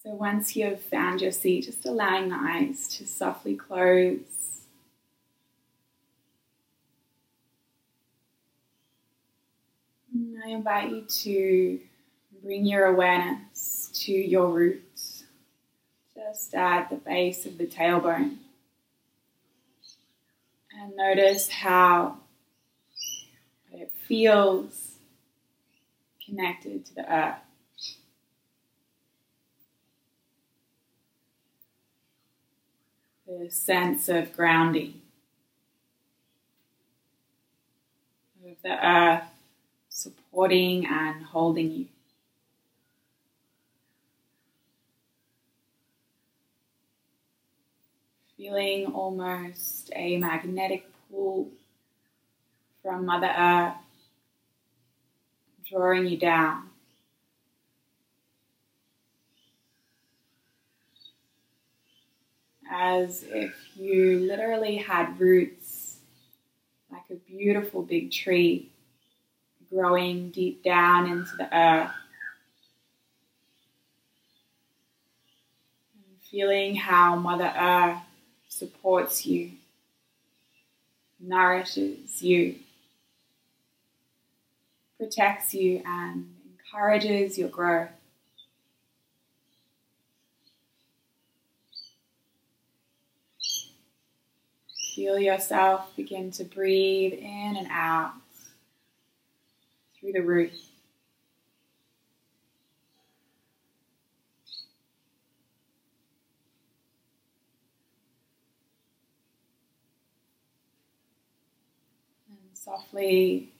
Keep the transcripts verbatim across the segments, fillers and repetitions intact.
So once you've found your seat, just allowing the eyes to softly close. And I invite you to bring your awareness to your roots, just at the base of the tailbone. And notice how it feels connected to the earth. The sense of grounding, of the earth supporting and holding you. Feeling almost a magnetic pull from Mother Earth, drawing you down. As if you literally had roots, like a beautiful big tree, growing deep down into the earth. And feeling how Mother Earth supports you, nourishes you, protects you, and encourages your growth. Feel yourself begin to breathe in and out through the root. And softly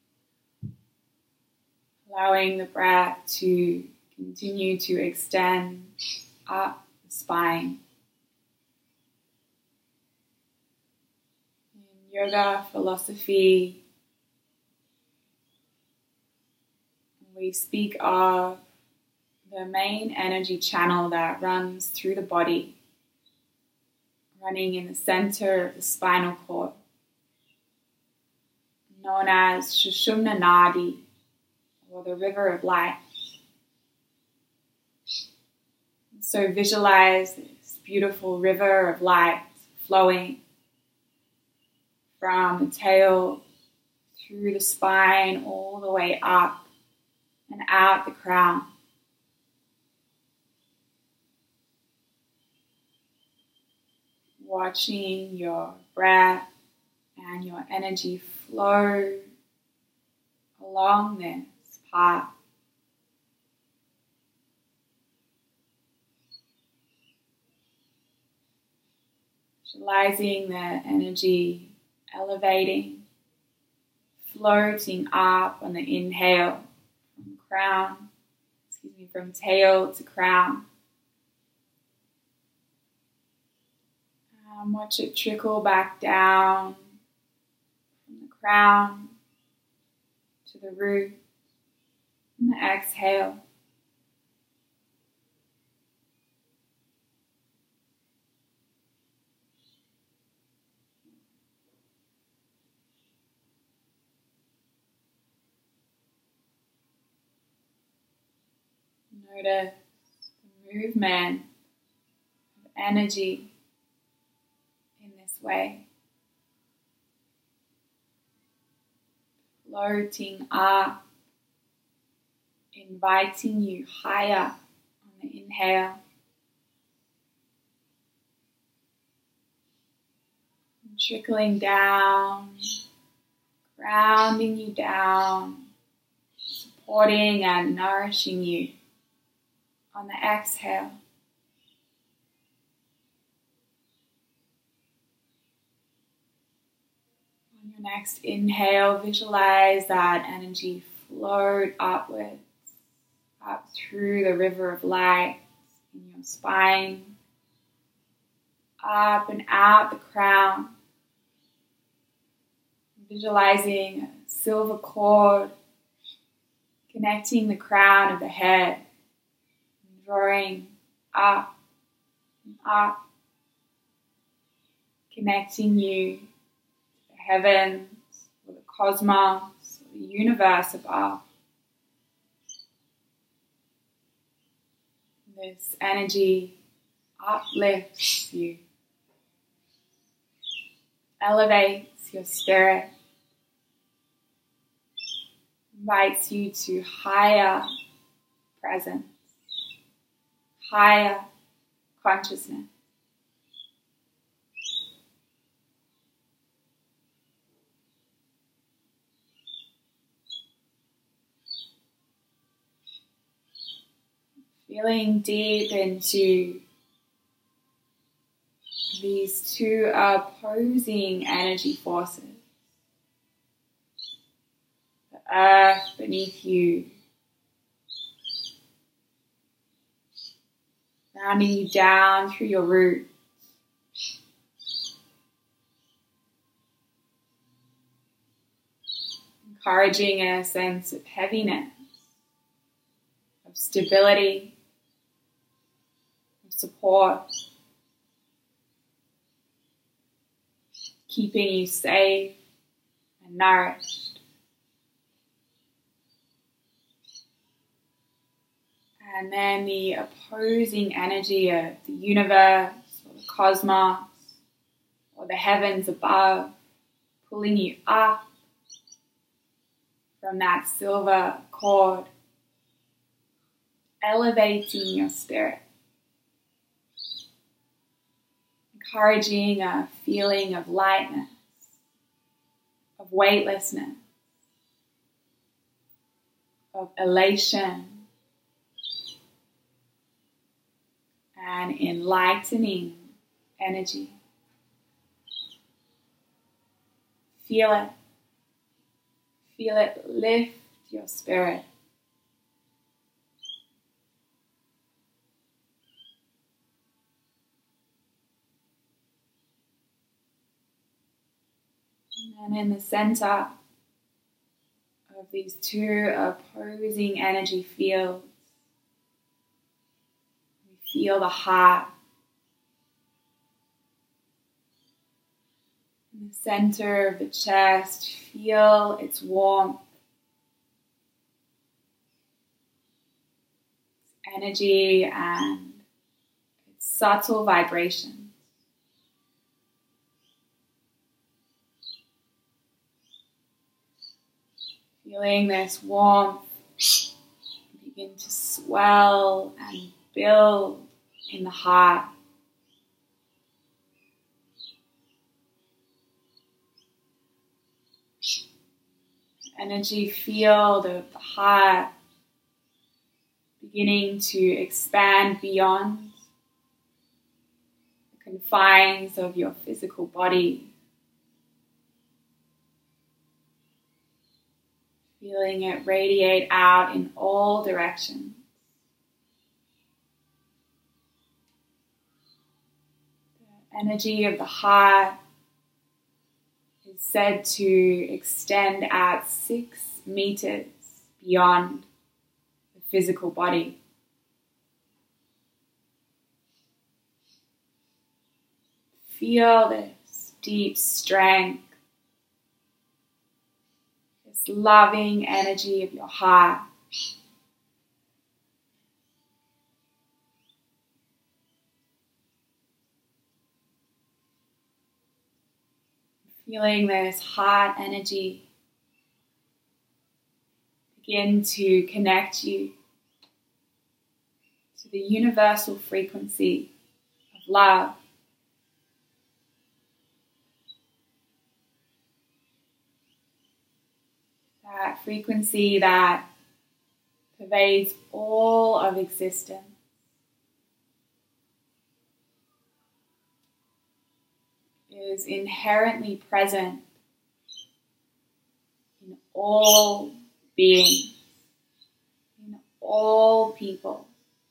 allowing the breath to continue to extend up the spine. Yoga philosophy, we speak of the main energy channel that runs through the body, running in the center of the spinal cord, known as Sushumna Nadi, or the river of life. So visualize this beautiful river of light flowing from the tail through the spine all the way up and out the crown. Watching your breath and your energy flow along this path. Visualizing the energy elevating, floating up on the inhale from crown, excuse me, from tail to crown. Um, watch it trickle back down from the crown to the root. And the exhale. Notice the movement of energy in this way. Floating up, inviting you higher on the inhale. And trickling down, grounding you down, supporting and nourishing you on the exhale. On your next inhale, visualize that energy float upwards, up through the river of light in your spine, up and out the crown. Visualizing a silver cord connecting the crown of the head, drawing up and up, connecting you to the heavens or the cosmos or the universe above. And This energy uplifts you, elevates your spirit, invites you to higher presence, higher consciousness. Feeling deep into these two opposing energy forces. The earth beneath you, grounding you down through your roots. Encouraging a sense of heaviness, of stability, of support, keeping you safe and nourished. And then the opposing energy of the universe or the cosmos or the heavens above, pulling you up from that silver cord, elevating your spirit, encouraging a feeling of lightness, of weightlessness, of elation, and enlightening energy. Feel it. Feel it lift your spirit. And in the center of these two opposing energy fields, we feel the heart. In the center of the chest, feel its warmth, its energy, and its subtle vibrations. Feeling this warmth begin to swell and build in the heart. Energy field of the heart beginning to expand beyond the confines of your physical body. Feeling it radiate out in all directions. The energy of the heart is said to extend out six meters beyond the physical body. Feel this deep strength, this loving energy of your heart. Feeling this heart energy begin to connect you to the universal frequency of love. That frequency that pervades all of existence. Is inherently present in all beings, in all people,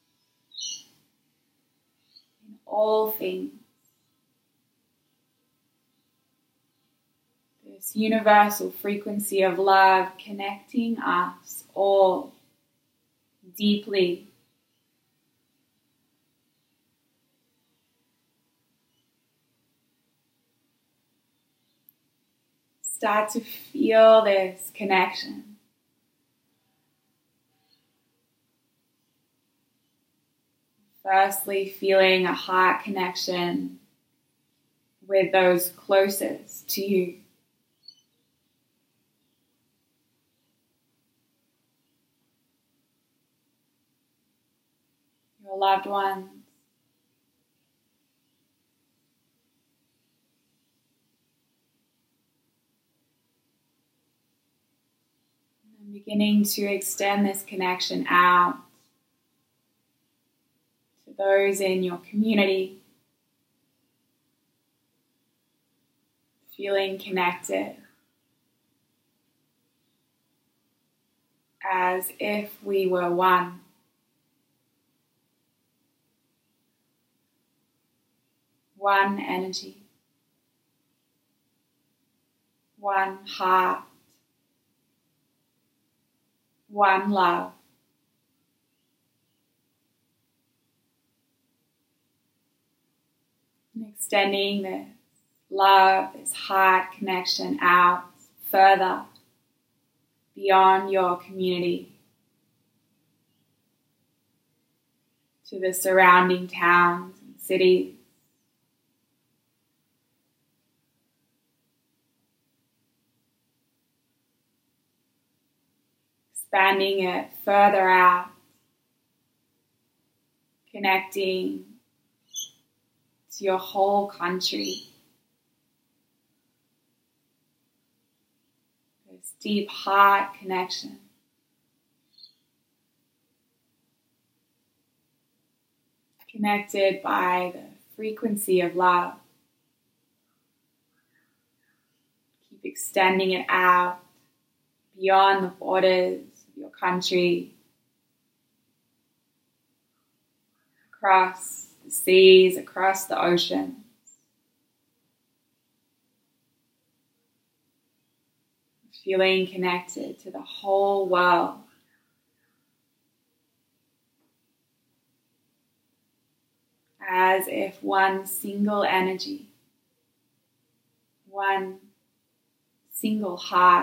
in all things. This universal frequency of love connecting us all deeply. Start to feel this connection. Firstly, feeling a heart connection with those closest to you. Your loved ones. And beginning to extend this connection out to those in your community. Feeling connected. As if we were one. One energy. One heart. One love. And extending this love, this heart connection out further beyond your community to the surrounding towns and cities. Expanding it further out, connecting to your whole country. This deep heart connection. Connected by the frequency of love. Keep extending it out beyond the borders of your country, across the seas, across the oceans. Feeling connected to the whole world. As if one single energy, one single heart,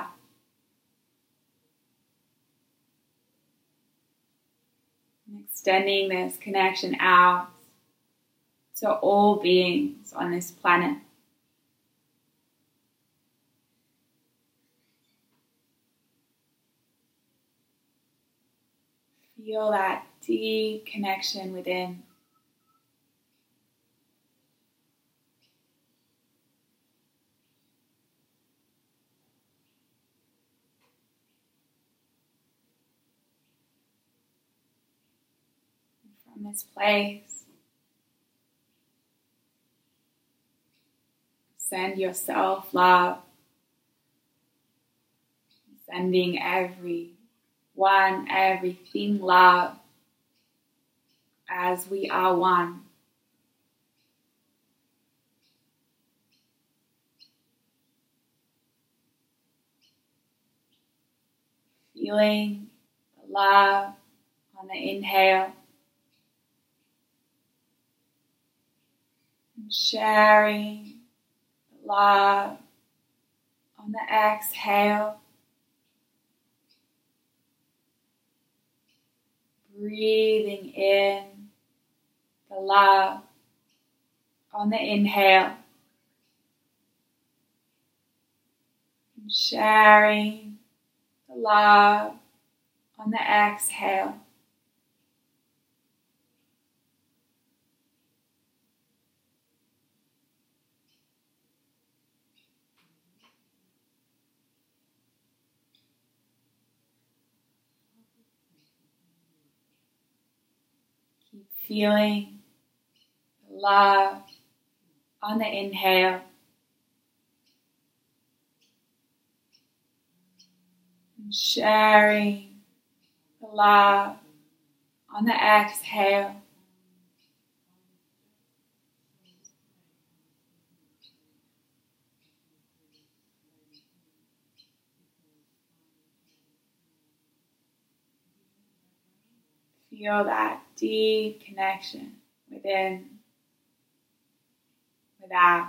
and extending this connection out to all beings on this planet. Feel that deep connection within. From this place, send yourself love, sending every one, everything love, as we are one. Feeling the love on the inhale, and sharing the love on the exhale. Breathing in the love on the inhale. And sharing the love on the exhale. Keep feeling the love on the inhale. And sharing the love on the exhale. Feel that deep connection within, without.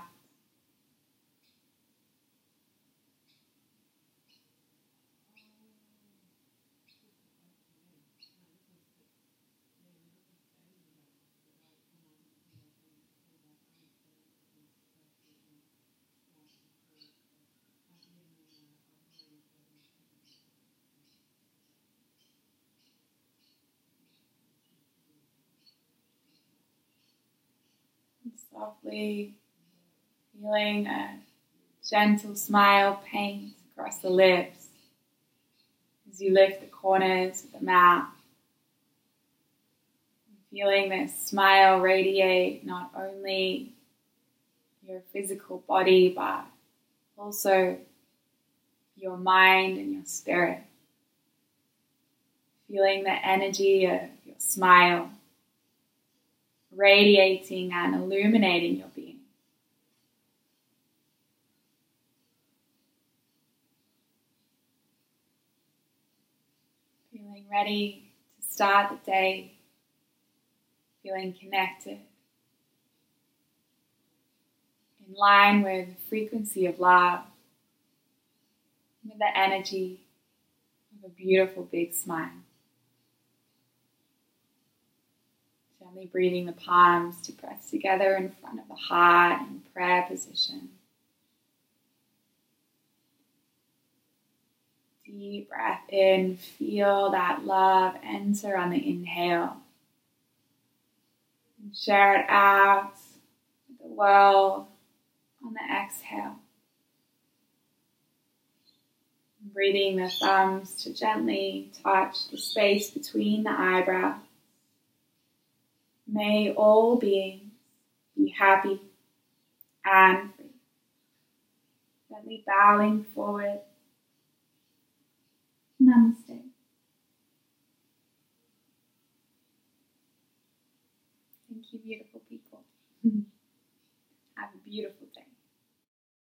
And softly feeling a gentle smile paint across the lips as you lift the corners of the mouth. Feeling this smile radiate not only your physical body, but also your mind and your spirit. Feeling the energy of your smile radiating and illuminating your being. Feeling ready to start the day. Feeling connected, in line with the frequency of love, with the energy of a beautiful big smile. Gently breathing the palms to press together in front of the heart in prayer position. Deep breath in, feel that love enter on the inhale. And share it out with the world on the exhale. Breathing the thumbs to gently touch the space between the eyebrows. May all beings be happy and free. Gently bowing forward. Namaste. Thank you, beautiful people. Have a beautiful day.